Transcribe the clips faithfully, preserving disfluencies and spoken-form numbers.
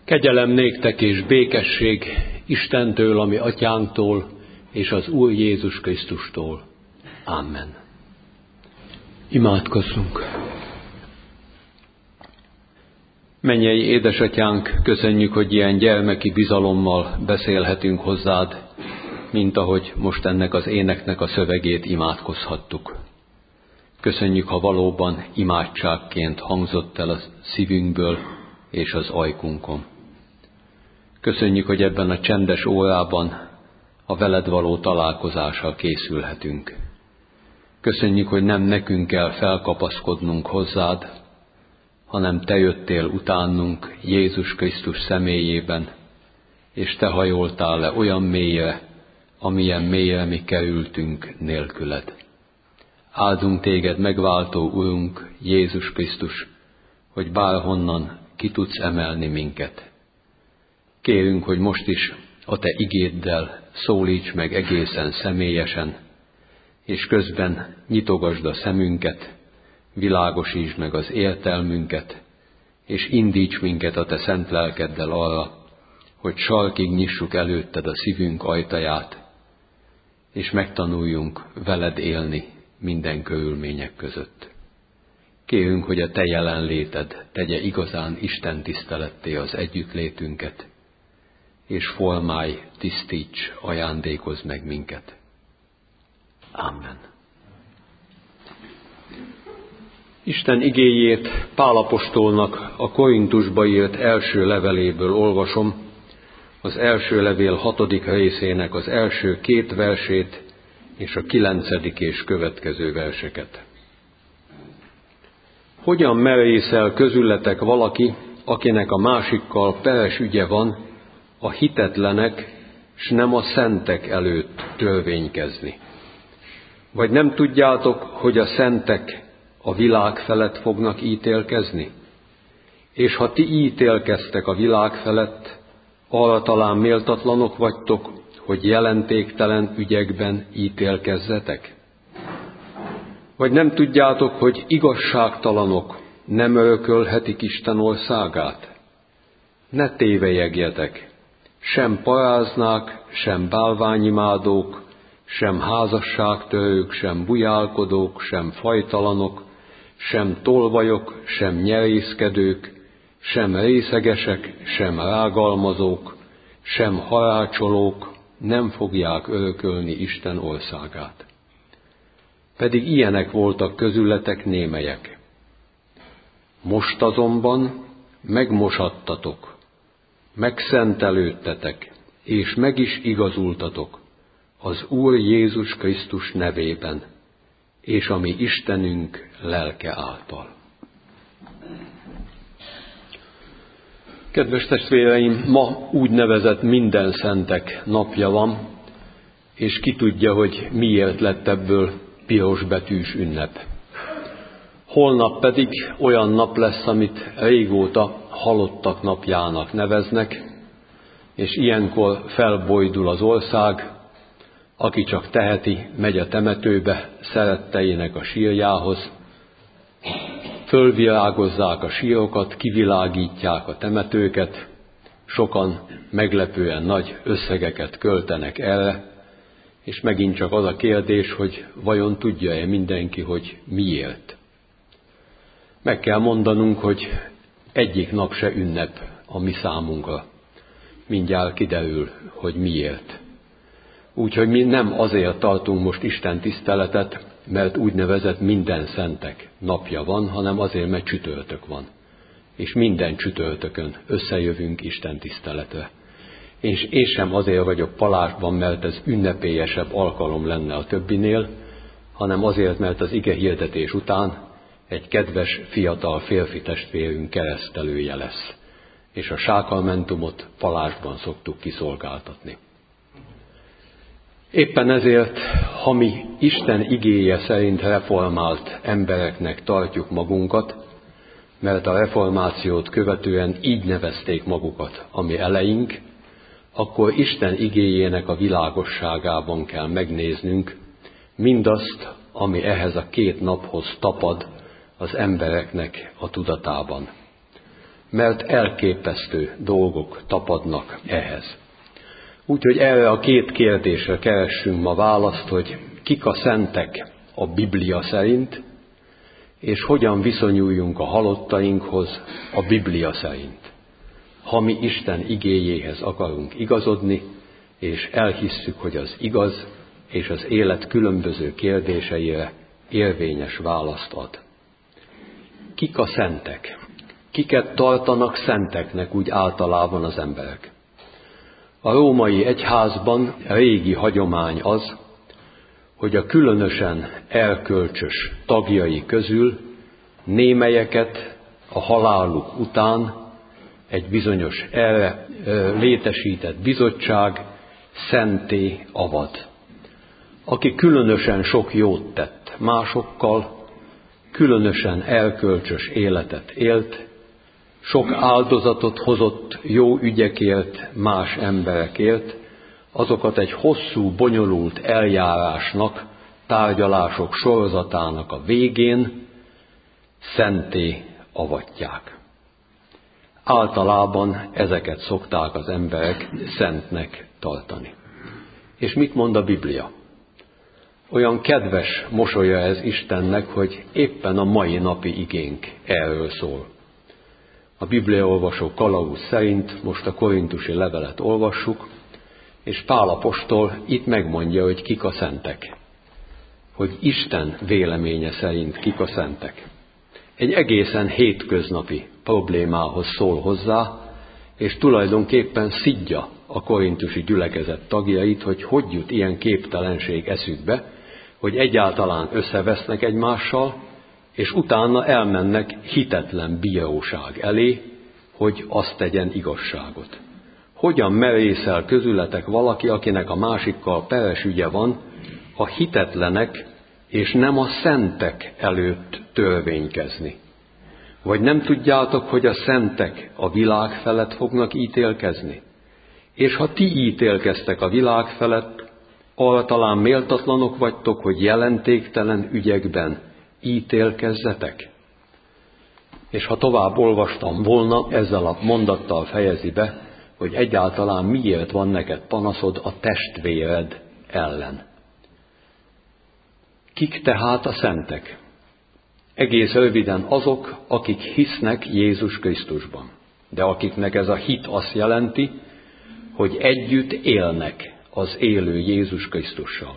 Kegyelem néktek és békesség Istentől, ami atyánktól, és az Úr Jézus Krisztustól. Amen. Imádkozzunk. Mennyei édesatyánk, köszönjük, hogy ilyen gyermeki bizalommal beszélhetünk hozzád, mint ahogy most ennek az éneknek a szövegét imádkozhattuk. Köszönjük, ha valóban imádságként hangzott el a szívünkből és az ajkunkon. Köszönjük, hogy ebben a csendes órában a veled való találkozással készülhetünk. Köszönjük, hogy nem nekünk kell felkapaszkodnunk hozzád, hanem te jöttél utánunk Jézus Krisztus személyében, és te hajoltál le olyan mélyre, amilyen mélyre mi kerültünk nélküled. Áldunk téged, megváltó Urunk, Jézus Krisztus, hogy bárhonnan ki tudsz emelni minket. Kérünk, hogy most is a te igéddel szólíts meg egészen személyesen, és közben nyitogasd a szemünket, világosítsd meg az értelmünket, és indíts minket a te szent lelkeddel arra, hogy sarkig nyissuk előtted a szívünk ajtaját, és megtanuljunk veled élni minden körülmények között. Kérünk, hogy a te jelenléted tegye igazán Isten tiszteletté az együttlétünket, és formálj, tisztíts, ajándékozz meg minket. Amen. Isten igéjét Pál apostolnak a Korintusba írt első leveléből olvasom, az első levél hatodik részének az első két versét és a kilencedik és következő verseket. Hogyan merészel közületek valaki, akinek a másikkal peres ügye van, a hitetlenek, s nem a szentek előtt törvénykezni? Vagy nem tudjátok, hogy a szentek a világ felett fognak ítélkezni? És ha ti ítélkeztek a világ felett, arra talán méltatlanok vagytok, hogy jelentéktelen ügyekben ítélkezzetek? Vagy nem tudjátok, hogy igazságtalanok nem örökölhetik Isten országát? Ne tévejegjetek, sem paráznák, sem bálványimádók, sem házasságtörők, sem bujálkodók, sem fajtalanok, sem tolvajok, sem nyerészkedők, sem részegesek, sem rágalmazók, sem harácsolók nem fogják örökölni Isten országát. Pedig ilyenek voltak közületek némelyek. Most azonban megmosattatok, megszentelődtetek, és meg is igazultatok az Úr Jézus Krisztus nevében, és a mi Istenünk lelke által. Kedves testvéreim, ma úgynevezett minden szentek napja van, és ki tudja, hogy miért lett ebből piros betűs ünnep. Holnap pedig olyan nap lesz, amit régóta halottak napjának neveznek, és ilyenkor felbojdul az ország, aki csak teheti, megy a temetőbe szeretteinek a sírjához, fölvirágozzák a sírokat, kivilágítják a temetőket, sokan meglepően nagy összegeket költenek erre, és megint csak az a kérdés, hogy vajon tudja-e mindenki, hogy miért. Meg kell mondanunk, hogy egyik nap se ünnep a mi számunkra. Mindjárt kiderül, hogy miért. Úgyhogy mi nem azért tartunk most Isten tiszteletet, mert úgynevezett minden szentek napja van, hanem azért, mert csütörtök van. És minden csütörtökön összejövünk Isten tiszteletre. És én sem azért vagyok palásban, mert ez ünnepélyesebb alkalom lenne a többinél, hanem azért, mert az ige hirdetés után egy kedves, fiatal férfi testvérünk keresztelője lesz. És a sákramentumot palásban szoktuk kiszolgáltatni. Éppen ezért, ha mi Isten igéje szerint reformált embereknek tartjuk magunkat, mert a reformációt követően így nevezték magukat a mi eleink, akkor Isten igéjének a világosságában kell megnéznünk mindazt, ami ehhez a két naphoz tapad az embereknek a tudatában. mert elképesztő dolgok tapadnak ehhez. Úgyhogy erre a két kérdésre keressünk ma választ, hogy kik a szentek a Biblia szerint, és hogyan viszonyuljunk a halottainkhoz a Biblia szerint. Ha mi Isten igéjéhez akarunk igazodni, és elhisszük, hogy az igaz, és az élet különböző kérdéseire érvényes választ ad. Kik a szentek? Kiket tartanak szenteknek úgy általában az emberek? A római egyházban régi hagyomány az, hogy a különösen erkölcsös tagjai közül némelyeket a haláluk után egy bizonyos erre létesített bizottság szenté avat, aki különösen sok jót tett másokkal, különösen erkölcsös életet élt, sok áldozatot hozott jó ügyekért, más emberekért, azokat egy hosszú, bonyolult eljárásnak, tárgyalások sorozatának a végén szenté avatják. Általában ezeket szokták az emberek szentnek tartani. És mit mond a Biblia? Olyan kedves mosolya ez Istennek, hogy éppen a mai napi igénk erről szól. A bibliaolvasó kalauz szerint most a korintusi levelet olvassuk, és Pál apostol itt megmondja, hogy kik a szentek. Hogy Isten véleménye szerint kik a szentek. Egy egészen hétköznapi problémához szól hozzá, és tulajdonképpen szidja a korintusi gyülekezet tagjait, hogy hogy jut ilyen képtelenség eszükbe, hogy egyáltalán összevesznek egymással, és utána elmennek hitetlen bíróság elé, hogy azt tegyen igazságot. Hogyan merészel közületek valaki, akinek a másikkal peres ügye van, a hitetlenek és nem a szentek előtt törvénykezni? Vagy nem tudjátok, hogy a szentek a világ felett fognak ítélkezni? És ha ti ítélkeztek a világ felett, arra talán méltatlanok vagytok, hogy jelentéktelen ügyekben ítélkezzetek? És ha tovább olvastam volna, ezzel a mondattal fejezi be, hogy egyáltalán miért van neked panaszod a testvéred ellen. Kik tehát a szentek? Egész röviden azok, akik hisznek Jézus Krisztusban. De akiknek ez a hit azt jelenti, hogy együtt élnek az élő Jézus Krisztussal.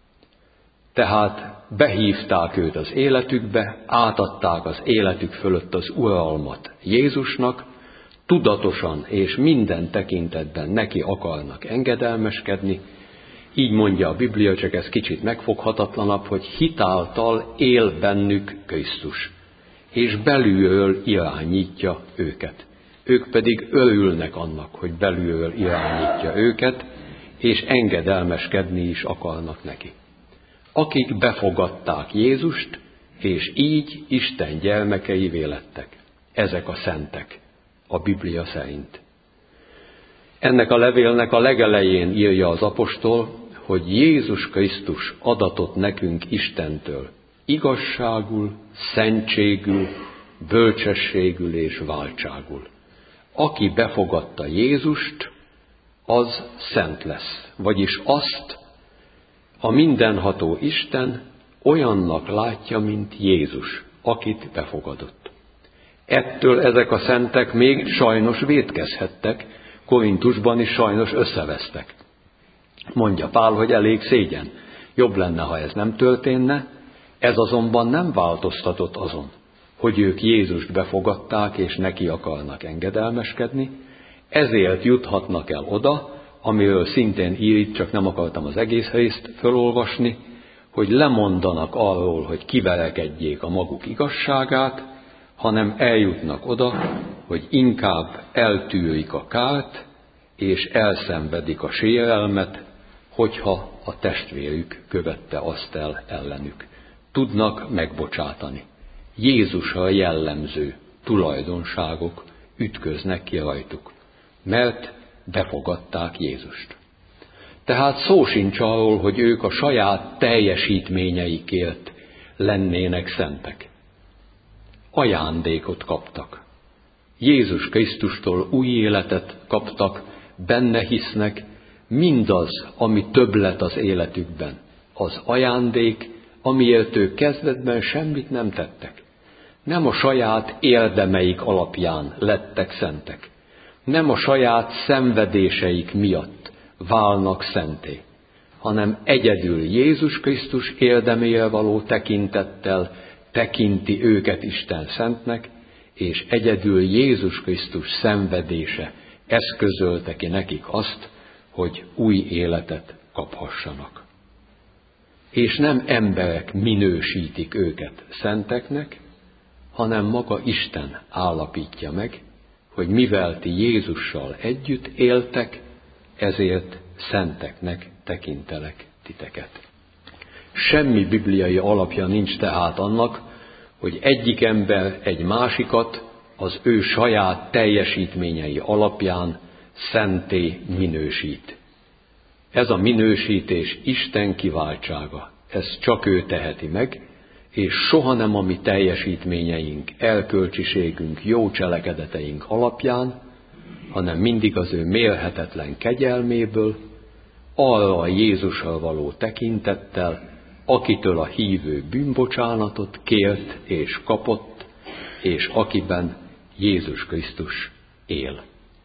Tehát behívták őt az életükbe, átadták az életük fölött az uralmat Jézusnak, tudatosan és minden tekintetben neki akarnak engedelmeskedni. Így mondja a Biblia, csak ez kicsit megfoghatatlanabb, hogy hitáltal él bennük Krisztus, és belülről irányítja őket. Ők pedig örülnek annak, hogy belülről irányítja őket, és engedelmeskedni is akarnak neki. Akik befogadták Jézust, és így Isten gyermekeivé lettek. Ezek a szentek, a Biblia szerint. Ennek a levélnek a legelején írja az apostol, hogy Jézus Krisztus adatott nekünk Istentől igazságul, szentségül, bölcsességül és váltságul. Aki befogadta Jézust, az szent lesz. Vagyis azt a mindenható Isten olyannak látja, mint Jézus, akit befogadott. Ettől ezek a szentek még sajnos vétkezhettek, Korintusban is sajnos összevesztek. Mondja Pál, hogy elég szégyen. Jobb lenne, ha ez nem történne, ez azonban nem változtatott azon, hogy ők Jézust befogadták és neki akarnak engedelmeskedni, ezért juthatnak el oda, amiről szintén ír, csak nem akartam az egész részt fölolvasni, hogy lemondanak arról, hogy kiverekedjék a maguk igazságát, hanem eljutnak oda, hogy inkább eltűrik a kárt, és elszenvedik a sérelmet, hogyha a testvérük követte azt el ellenük. Tudnak megbocsátani. Jézusra jellemző tulajdonságok ütköznek ki rajtuk, mert befogadták Jézust. Tehát szó sincs arról, hogy ők a saját teljesítményeikért lennének szentek. Ajándékot kaptak. Jézus Krisztustól új életet kaptak, benne hisznek, mindaz, ami többlet az életükben, az ajándék, amiért ők kezdetben semmit nem tettek. Nem a saját érdemeik alapján lettek szentek, nem a saját szenvedéseik miatt válnak szenté, hanem egyedül Jézus Krisztus érdemére való tekintettel tekinti őket Isten szentnek, és egyedül Jézus Krisztus szenvedése eszközölte ki nekik azt, hogy új életet kaphassanak. És nem emberek minősítik őket szenteknek, hanem maga Isten állapítja meg, hogy mivel ti Jézussal együtt éltek, ezért szenteknek tekintelek titeket. Semmi bibliai alapja nincs tehát annak, hogy egyik ember egy másikat az ő saját teljesítményei alapján szenté minősít. Ez a minősítés Isten kiváltsága, ezt csak ő teheti meg, és soha nem a mi teljesítményeink, elkölcsiségünk, jó cselekedeteink alapján, hanem mindig az ő mérhetetlen kegyelméből, arra a Jézusra való tekintettel, akitől a hívő bűnbocsánatot kért és kapott, és akiben Jézus Krisztus él.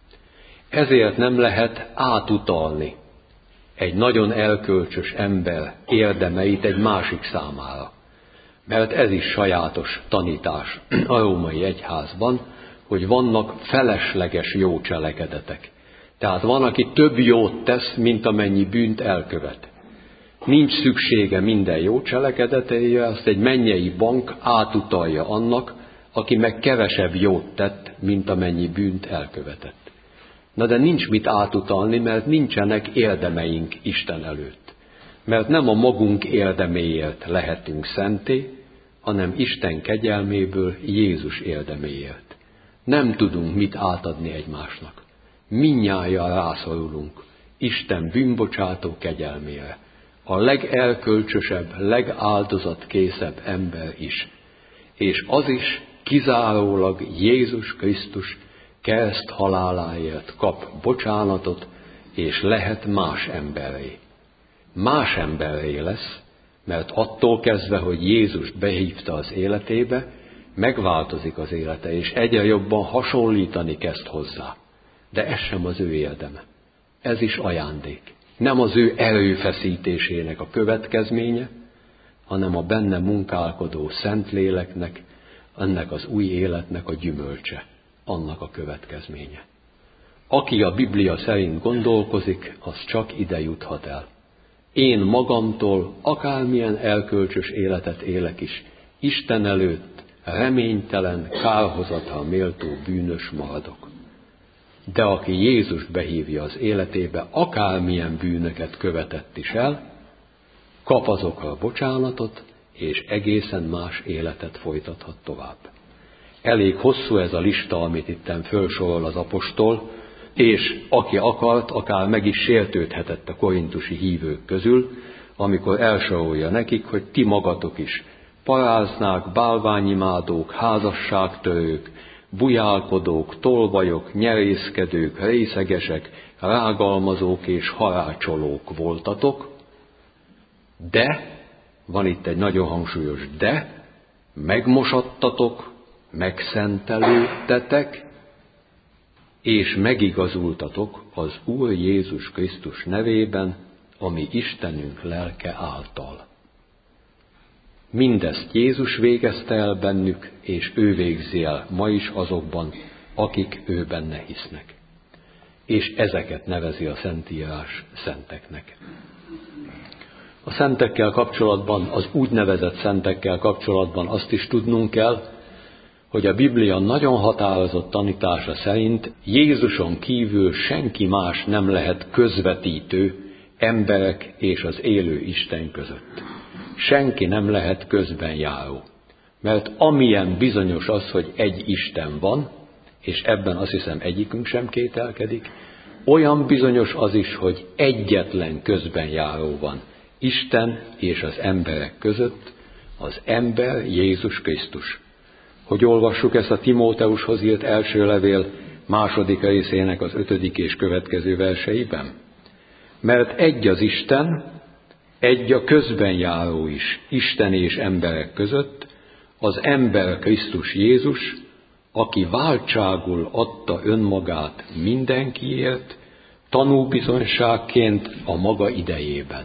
Ezért nem lehet átutalni egy nagyon elkölcsös ember érdemeit egy másik számára. Mert ez is sajátos tanítás a római egyházban, hogy vannak felesleges jó cselekedetek. Tehát van, aki több jót tesz, mint amennyi bűnt elkövet. Nincs szüksége minden jó cselekedeteire, azt egy mennyei bank átutalja annak, aki meg kevesebb jót tett, mint amennyi bűnt elkövetett. Na de nincs mit átutalni, mert nincsenek érdemeink Isten előtt. Mert nem a magunk érdeméért lehetünk szenté, hanem Isten kegyelméből Jézus érdeméért. Nem tudunk mit átadni egymásnak. Mindnyájan rászorulunk Isten bűnbocsátó kegyelmére. A legelkölcsösebb, legáldozatkészebb ember is. És az is kizárólag Jézus Krisztus kereszt haláláért kap bocsánatot, és lehet más emberré. Más emberré lesz, mert attól kezdve, hogy Jézust behívta az életébe, megváltozik az élete, és egyre jobban hasonlítani kezd hozzá. De ez sem az ő érdeme. Ez is ajándék. Nem az ő erőfeszítésének a következménye, hanem a benne munkálkodó Szentléleknek, ennek az új életnek a gyümölcse, annak a következménye. Aki a Biblia szerint gondolkozik, az csak ide juthat el. Én magamtól akármilyen elkölcsös életet élek is, Isten előtt reménytelen, kárhozatra méltó bűnös maradok. De aki Jézust behívja az életébe, akármilyen bűnöket követett is el, kap azokra bocsánatot, és egészen más életet folytathat tovább. Elég hosszú ez a lista, amit itten felsorol az apostol, és aki akart, akár meg is sértődhetett a korintusi hívők közül, amikor elsorolja nekik, hogy ti magatok is paráznák, bálványimádók, házasságtörők, bujálkodók, tolvajok, nyerészkedők, részegesek, rágalmazók és harácsolók voltatok, de, van itt egy nagyon hangsúlyos de, megmosattatok, megszentelődtetek, és megigazultatok az Úr Jézus Krisztus nevében, ami Istenünk lelke által. Mindezt Jézus végezte el bennük, és ő végzi el ma is azokban, akik ő benne hisznek. És ezeket nevezi a Szentírás szenteknek. A szentekkel kapcsolatban, az úgynevezett szentekkel kapcsolatban azt is tudnunk kell, hogy a Biblia nagyon határozott tanítása szerint Jézuson kívül senki más nem lehet közvetítő emberek és az élő Isten között. Senki nem lehet közbenjáró. Mert amilyen bizonyos az, hogy egy Isten van, és ebben azt hiszem egyikünk sem kételkedik, olyan bizonyos az is, hogy egyetlen közbenjáró van Isten és az emberek között, az ember Jézus Krisztus. hogy olvassuk ezt a Timóteushoz írt első levél második részének az ötödik és következő verseiben? Mert egy az Isten, egy a közben járó is, Isten és emberek között, az ember Krisztus Jézus, aki váltságul adta önmagát mindenkiért, tanúbizonyságként a maga idejében.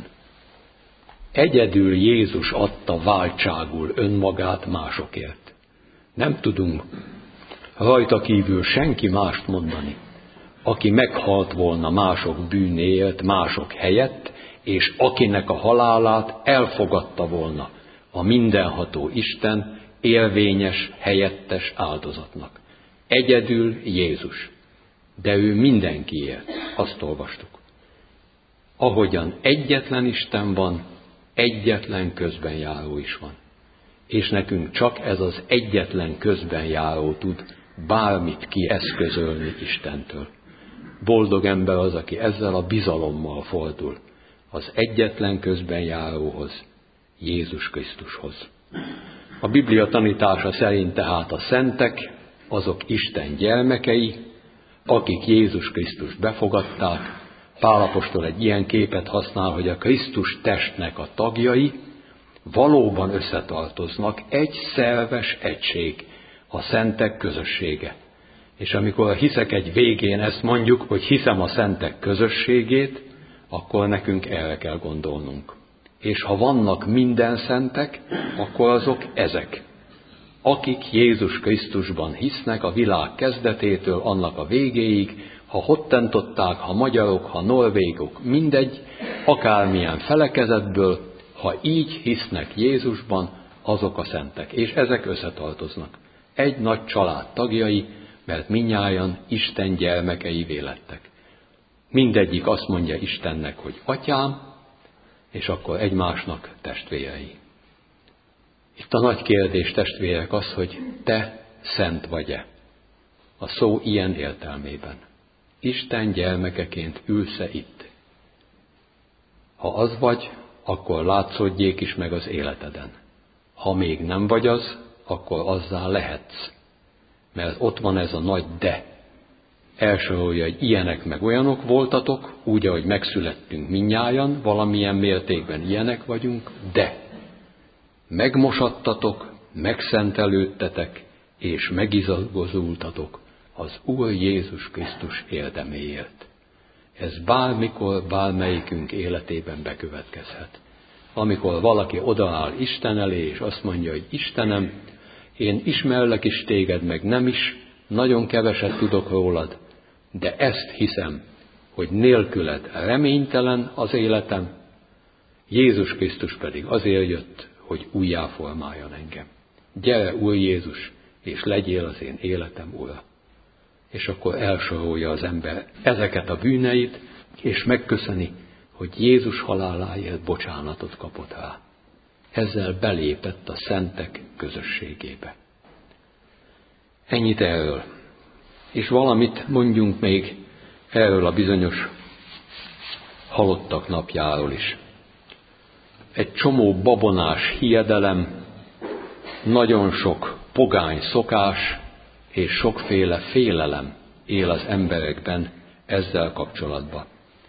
Egyedül Jézus adta váltságul önmagát másokért. Nem tudunk rajta kívül senki mást mondani, aki meghalt volna mások bűnéért, mások helyett, és akinek a halálát elfogadta volna a mindenható Isten élvényes, helyettes áldozatnak. Egyedül Jézus, de ő mindenkiért, azt olvastuk. Ahogyan egyetlen Isten van, egyetlen közbenjáró is van. És nekünk csak ez az egyetlen közbenjáró tud bármit kieszközölni Istentől. Boldog ember az, aki ezzel a bizalommal fordul az egyetlen közbenjáróhoz, Jézus Krisztushoz. A Biblia tanítása szerint tehát a szentek, azok Isten gyermekei, akik Jézus Krisztust befogadták. Pál apostol egy ilyen képet használ, hogy a Krisztus testnek a tagjai valóban összetartoznak, egy szerves egység, a szentek közössége. És amikor a hiszek egy végén ezt mondjuk, hogy hiszem a szentek közösségét, akkor nekünk erre kell gondolnunk. És ha vannak minden szentek, akkor azok ezek, akik Jézus Krisztusban hisznek a világ kezdetétől annak a végéig, ha hottentották, ha magyarok, ha norvégok, mindegy, akármilyen felekezetből, ha így hisznek Jézusban, azok a szentek. És ezek összetartoznak. Egy nagy család tagjai, mert mindnyájan Isten gyermekeivé lettek. Mindegyik azt mondja Istennek, hogy atyám, és akkor egymásnak testvérei. Itt a nagy kérdés, testvérek, az, hogy te szent vagy-e? A szó ilyen értelmében. Isten gyermekeként ülsz-e itt? Ha az vagy, akkor látszódjék is meg az életeden. Ha még nem vagy az, akkor azzá lehetsz. Mert ott van ez a nagy de. Elsorolja, hogy ilyenek meg olyanok voltatok, úgy, ahogy megszülettünk mindnyájan, valamilyen mértékben ilyenek vagyunk, de megmosattatok, megszentelődtetek, és megizgazultatok az Úr Jézus Krisztus érdeméért. Ez bármikor, bármelyikünk életében bekövetkezhet. Amikor valaki odaáll Isten elé, és azt mondja, hogy Istenem, én ismerlek is téged, meg nem is, nagyon keveset tudok rólad, de ezt hiszem, hogy nélküled reménytelen az életem, Jézus Krisztus pedig azért jött, hogy újjáformáljon engem. Gyere, Úr Jézus, és legyél az én életem ura. És akkor elsorolja az ember ezeket a bűneit, és megköszöni, hogy Jézus haláláért bocsánatot kapott rá. Ezzel belépett a szentek közösségébe. Ennyit erről. És valamit mondjunk még erről a bizonyos halottak napjáról is. Egy csomó babonás hiedelem, nagyon sok pogány szokás és sokféle félelem él az emberekben ezzel kapcsolatban.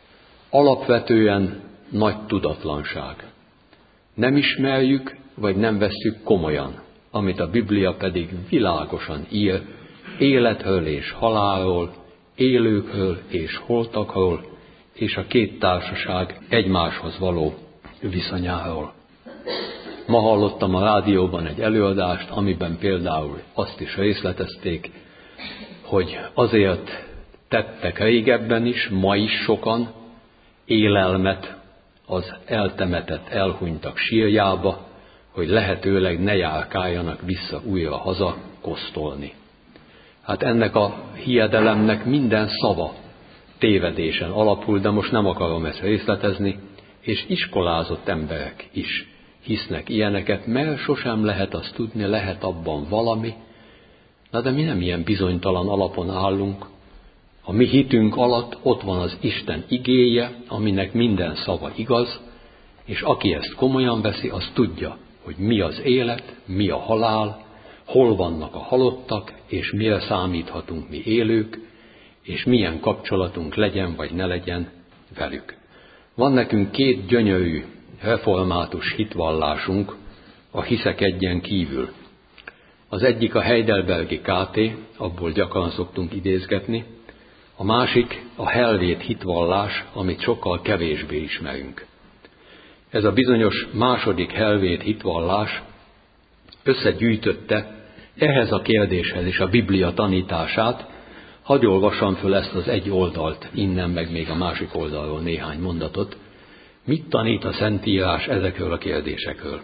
Alapvetően nagy tudatlanság. Nem ismerjük, vagy nem vesszük komolyan, amit a Biblia pedig világosan ír, életről és halálról, élőkről és holtakról, és a két társaság egymáshoz való viszonyáról. Ma hallottam a rádióban egy előadást, amiben például azt is részletezték, hogy azért tettek régebben is, ma is sokan élelmet az eltemetett, elhunytak sírjába, hogy lehetőleg ne járkáljanak vissza újra haza kosztolni. Hát ennek a hiedelemnek minden szava tévedésen alapul, de most nem akarom ezt részletezni, és iskolázott emberek is hisznek ilyeneket, mert sosem lehet azt tudni, lehet abban valami. Na de mi nem ilyen bizonytalan alapon állunk. A mi hitünk alatt ott van az Isten igéje, aminek minden szava igaz, és aki ezt komolyan veszi, az tudja, hogy mi az élet, mi a halál, hol vannak a halottak, és mire számíthatunk mi élők, és milyen kapcsolatunk legyen vagy ne legyen velük. Van nekünk két gyönyörű református hitvallásunk a Hiszek egyen kívül. Az egyik a Heidelbergi ká té, abból gyakran szoktunk idézgetni, a másik a helvét hitvallás, amit sokkal kevésbé ismerünk. Ez a bizonyos második helvét hitvallás összegyűjtötte ehhez a kérdéshez is a Biblia tanítását. Hadd olvassam föl ezt az egy oldalt, innen meg még a másik oldalról néhány mondatot. Mit tanít a Szentírás ezekről a kérdésekről?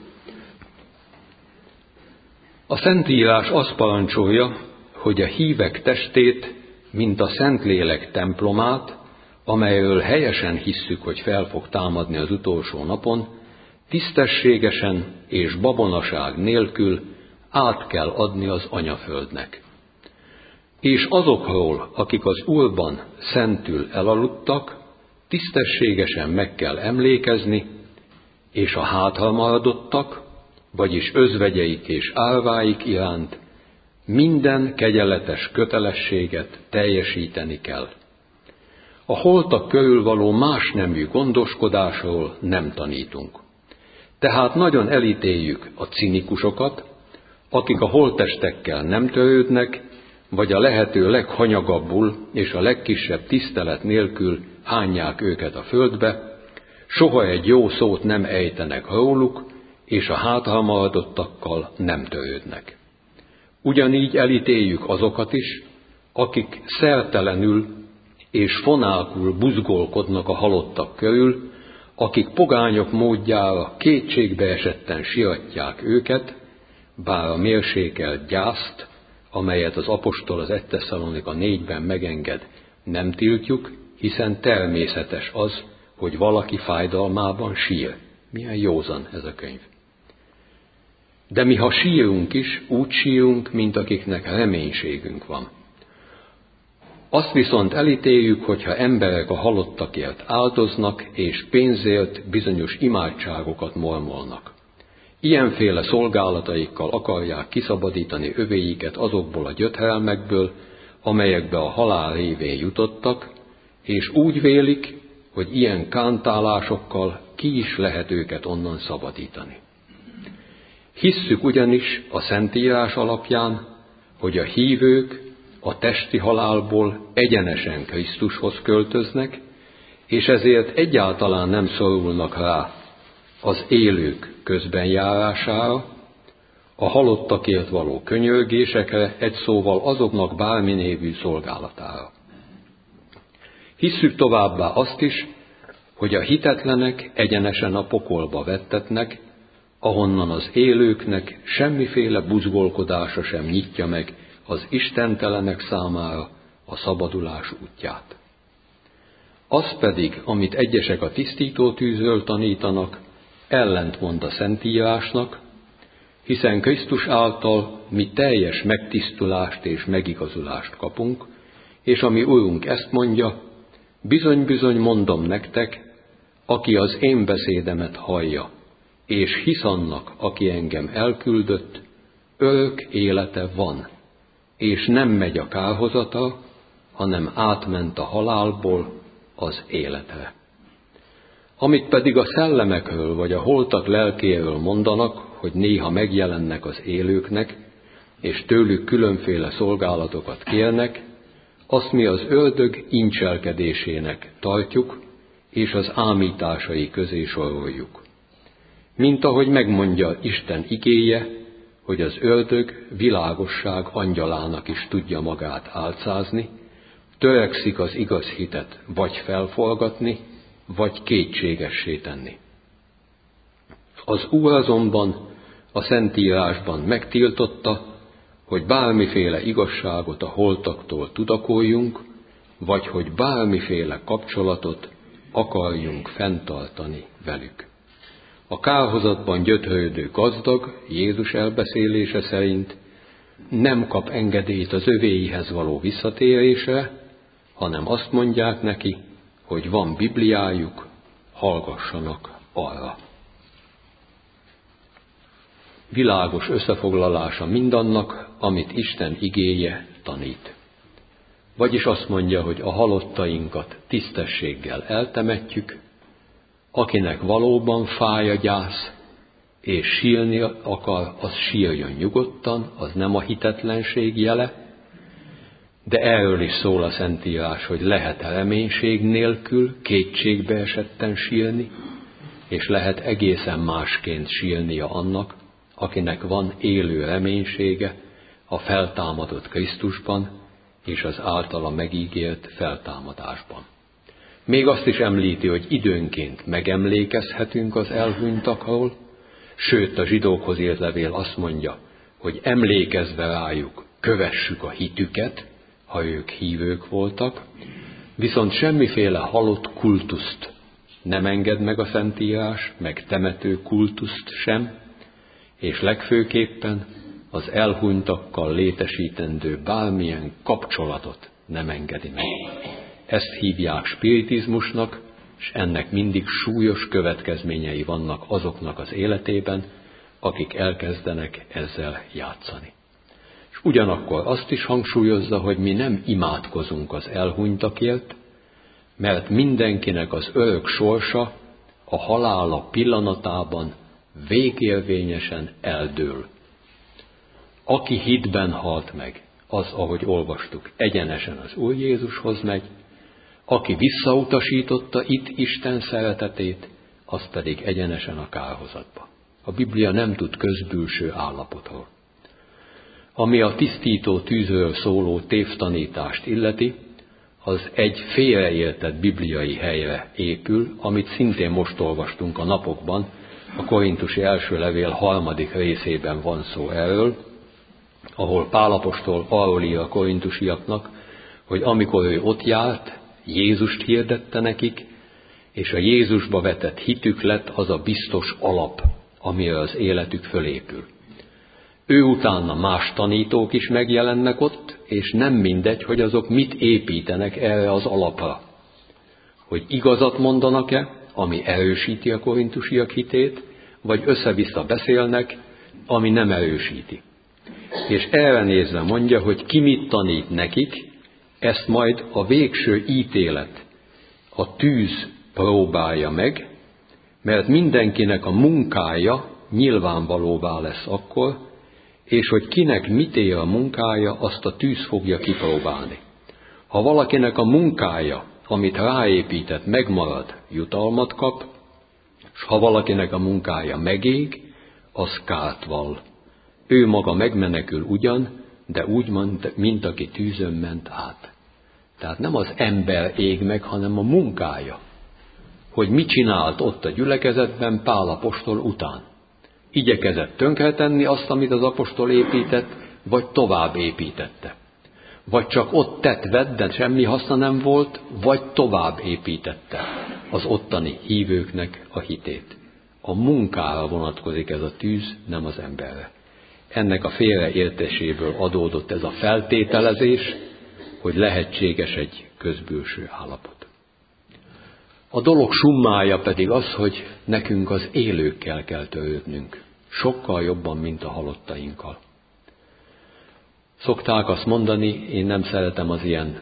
A Szentírás azt parancsolja, hogy a hívek testét, mint a Szentlélek templomát, amelyről helyesen hisszük, hogy fel fog támadni az utolsó napon, tisztességesen és babonaság nélkül át kell adni az anyaföldnek. És azokról, akik az Úrban szentül elaludtak, tisztességesen meg kell emlékezni, és a hátra maradottak, vagyis özvegyeik és árváik iránt minden kegyeletes kötelességet teljesíteni kell. A holtak körül való más nemű gondoskodásról nem tanítunk. Tehát nagyon elítéljük a cinikusokat, akik a holttestekkel nem törődnek, vagy a lehető leghanyagabbul és a legkisebb tisztelet nélkül hányják őket a földbe, soha egy jó szót nem ejtenek róluk, és a hátra maradottakkal nem törődnek. Ugyanígy elítéljük azokat is, akik szertelenül és fonálkul buzgolkodnak a halottak körül, akik pogányok módjára kétségbe esetten siratják őket, bár a mérsékelt gyászt, amelyet az apostol az egy Tesszalonika négyben megenged, nem tiltjuk, hiszen természetes az, hogy valaki fájdalmában sír. Milyen józan ez a könyv. De mi, ha sírunk is, úgy sírunk, mint akiknek reménységünk van. Azt viszont elítéljük, hogyha emberek a halottakért áldoznak, és pénzért bizonyos imádságokat mormolnak. Ilyenféle szolgálataikkal akarják kiszabadítani övéiket azokból a gyötrelmekből, amelyekbe a halál révén jutottak, és úgy vélik, hogy ilyen kántálásokkal ki is lehet őket onnan szabadítani. Hisszük ugyanis a Szentírás alapján, hogy a hívők a testi halálból egyenesen Krisztushoz költöznek, és ezért egyáltalán nem szorulnak rá az élők közbenjárására, a halottakért való könyörgésekre, egy szóval azoknak bármi névű szolgálatára. Hisszük továbbá azt is, hogy a hitetlenek egyenesen a pokolba vettetnek, ahonnan az élőknek semmiféle buzgolkodása sem nyitja meg az istentelenek számára a szabadulás útját. Az pedig, amit egyesek a tisztító tűzről tanítanak, ellentmond a Szentírásnak, hiszen Krisztus által mi teljes megtisztulást és megigazulást kapunk, és ami Urunk ezt mondja, bizony-bizony mondom nektek, aki az én beszédemet hallja, és hisz annak, aki engem elküldött, örök élete van, és nem megy a kárhozata, hanem átment a halálból az életre. Amit pedig a szellemekről vagy a holtak lelkéről mondanak, hogy néha megjelennek az élőknek, és tőlük különféle szolgálatokat kérnek, azt mi az ördög incselkedésének tartjuk, és az ámításai közé soroljuk. Mint ahogy megmondja Isten igéje, hogy az ördög világosság angyalának is tudja magát álcázni, törekszik az igaz hitet vagy felforgatni, vagy kétségessé tenni. Az Úr azonban a Szentírásban megtiltotta, hogy bármiféle igazságot a holtaktól tudakoljunk, vagy hogy bármiféle kapcsolatot akarjunk fenntartani velük. A kárhozatban gyötrődő gazdag, Jézus elbeszélése szerint nem kap engedélyt az övéihez való visszatérésre, hanem azt mondják neki, hogy van Bibliájuk, hallgassanak arra. világos összefoglalása mindannak, amit Isten igéje tanít. Vagyis azt mondja, hogy a halottainkat tisztességgel eltemetjük, akinek valóban fáj a gyász, és sírni akar, az sírjon nyugodtan, az nem a hitetlenség jele, de erről is szól a Szentírás, hogy lehet reménység nélkül, kétségbe esetten sírni, és lehet egészen másként sírnia annak, akinek van élő reménysége a feltámadott Krisztusban és az általa megígért feltámadásban. Még azt is említi, hogy időnként megemlékezhetünk az elhunytakról, sőt a zsidókhoz írt levél azt mondja, hogy emlékezve rájuk kövessük a hitüket, ha ők hívők voltak, viszont semmiféle halott kultuszt nem enged meg a Szentírás, meg temető kultuszt sem, és legfőképpen az elhunytakkal létesítendő bármilyen kapcsolatot nem engedi meg. Ezt hívják spiritizmusnak, és ennek mindig súlyos következményei vannak azoknak az életében, akik elkezdenek ezzel játszani. És ugyanakkor azt is hangsúlyozza, hogy mi nem imádkozunk az elhunytakért, mert mindenkinek az örök sorsa a halála pillanatában végérvényesen eldől. Aki hitben halt meg, az, ahogy olvastuk, egyenesen az Úr Jézushoz megy, aki visszautasította itt Isten szeretetét, az pedig egyenesen a kárhozatba. A Biblia nem tud közbülső állapotról. Ami a tisztító tűzről szóló tévtanítást illeti, az egy félreértett bibliai helyre épül, amit szintén most olvastunk a napokban, a korintusi első levél harmadik részében van szó erről, ahol Pál apostol arról ír a korintusiaknak, hogy amikor ő ott járt, Jézust hirdette nekik, és a Jézusba vetett hitük lett az a biztos alap, amire az életük fölépül. Ő utána más tanítók is megjelennek ott, és nem mindegy, hogy azok mit építenek erre az alapra. Hogy igazat mondanak-e, ami erősíti a korintusiak hitét, vagy össze-vissza beszélnek, ami nem erősíti. És erre nézve mondja, hogy ki mit tanít nekik, ezt majd a végső ítélet, a tűz próbálja meg, mert mindenkinek a munkája nyilvánvalóvá lesz akkor, és hogy kinek mit ér a munkája, azt a tűz fogja kipróbálni. Ha valakinek a munkája, amit ráépített, megmarad, jutalmat kap, és ha valakinek a munkája megég, az kárt vall. Ő maga megmenekül ugyan, de úgy, mint aki tűzön ment át. Tehát nem az ember ég meg, hanem a munkája. Hogy mit csinált ott a gyülekezetben Pál apostol után. Igyekezett tönkretenni azt, amit az apostol épített, vagy tovább építette. Vagy csak ott tett vett, de semmi haszna nem volt, vagy tovább építette az ottani hívőknek a hitét. A munkára vonatkozik ez a tűz, nem az emberre. Ennek a félreértéséből adódott ez a feltételezés, hogy lehetséges egy közbülső állapot. A dolog summája pedig az, hogy nekünk az élőkkel kell törődnünk, sokkal jobban, mint a halottainkkal. Szokták azt mondani, én nem szeretem az ilyen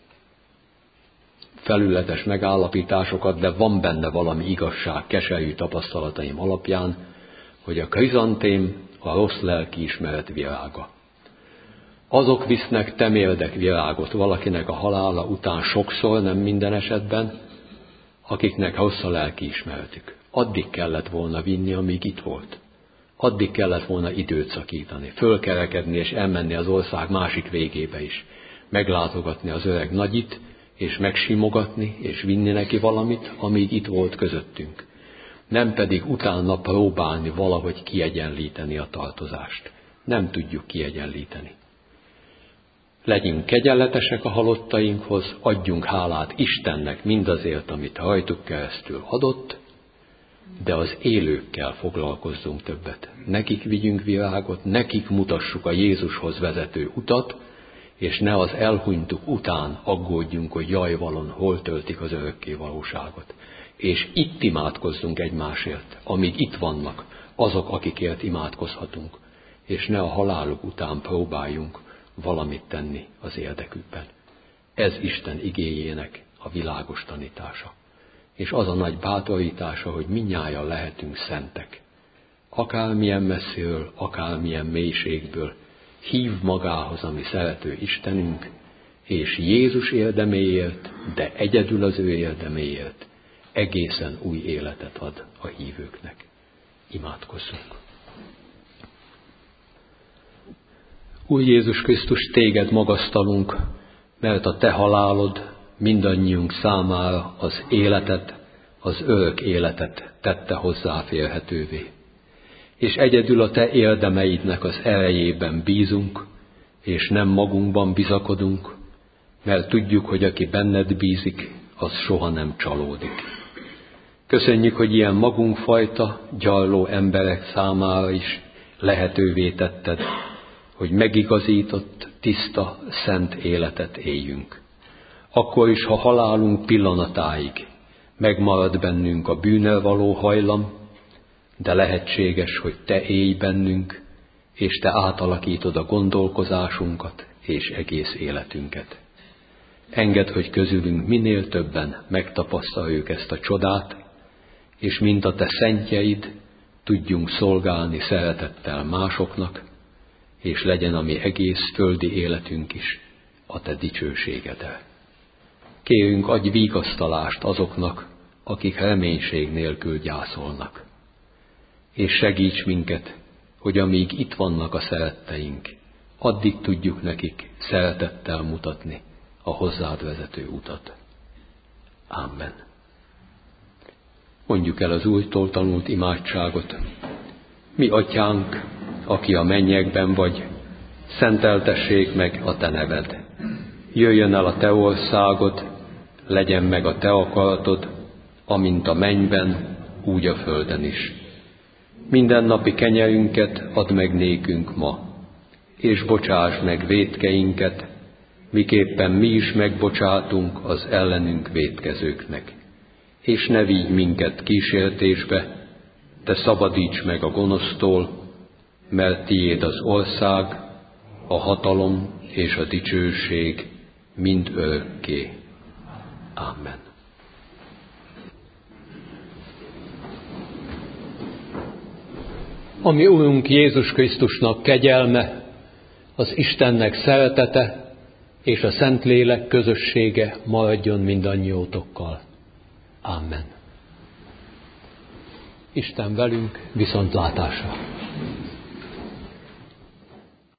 felületes megállapításokat, de van benne valami igazság keserű tapasztalataim alapján, hogy a krizantém a rossz lelkiismeret virága. Azok visznek temérdek virágot valakinek a halála után sokszor, nem minden esetben, akiknek rossz a lelkiismeretük. Addig kellett volna vinni, amíg itt volt. Addig kellett volna időt szakítani, fölkerekedni és elmenni az ország másik végébe is. Meglátogatni az öreg nagyit, és megsimogatni, és vinni neki valamit, amíg itt volt közöttünk. Nem pedig utána próbálni valahogy kiegyenlíteni a tartozást. Nem tudjuk kiegyenlíteni. Legyünk kegyenletesek a halottainkhoz, adjunk hálát Istennek mindazért, amit rajtuk keresztül adott, de az élőkkel foglalkozzunk többet. Nekik vigyünk virágot, nekik mutassuk a Jézushoz vezető utat, és ne az elhunytuk után aggódjunk, hogy jaj valon, hol töltik az örökké valóságot. És itt imádkozzunk egymásért, amíg itt vannak, azok, akikért imádkozhatunk, és ne a haláluk után próbáljunk valamit tenni az érdekükben. Ez Isten igéjének a világos tanítása. És az a nagy bátorítása, hogy mindnyájan lehetünk szentek. Akármilyen messziről, akármilyen mélységből hív magához a mi szerető Istenünk, és Jézus érdeméért, de egyedül az ő érdeméért egészen új életet ad a hívőknek. Imádkozzunk! Úr Jézus Krisztus, téged magasztalunk, mert a te halálod mindannyiunk számára az életet, az örök életet tette hozzáférhetővé. És egyedül a te érdemeidnek az erejében bízunk, és nem magunkban bizakodunk, mert tudjuk, hogy aki benned bízik, az soha nem csalódik. Köszönjük, hogy ilyen magunkfajta, gyarló emberek számára is lehetővé tetted, hogy megigazított, tiszta, szent életet éljünk. Akkor is, ha halálunk pillanatáig megmarad bennünk a bűnnel való hajlam, de lehetséges, hogy te élj bennünk, és te átalakítod a gondolkozásunkat és egész életünket. Engedd, hogy közülünk minél többen megtapasztaljuk ezt a csodát, és mint a te szentjeid, tudjunk szolgálni szeretettel másoknak, és legyen a mi egész földi életünk is a te dicsőségedre. Kérünk, adj vigasztalást azoknak, akik reménység nélkül gyászolnak. És segíts minket, hogy amíg itt vannak a szeretteink, addig tudjuk nekik szeretettel mutatni a hozzád vezető utat. Amen. Mondjuk el az Úrtól tanult imádságot. Mi atyánk, aki a mennyekben vagy, szenteltessék meg a te neved. Jöjjön el a te országod, legyen meg a te akaratod, amint a mennyben, úgy a földön is. Mindennapi kenyerünket add meg nékünk ma, és bocsáss meg vétkeinket, miképpen mi is megbocsátunk az ellenünk vétkezőknek. És ne vigy minket kísértésbe, de szabadíts meg a gonosztól, mert tiéd az ország, a hatalom és a dicsőség mind örökké. Amen. A mi Urunk Jézus Krisztusnak kegyelme, az Istennek szeretete és a Szentlélek közössége maradjon mindannyiótokkal. Amen. Isten velünk, viszontlátásra!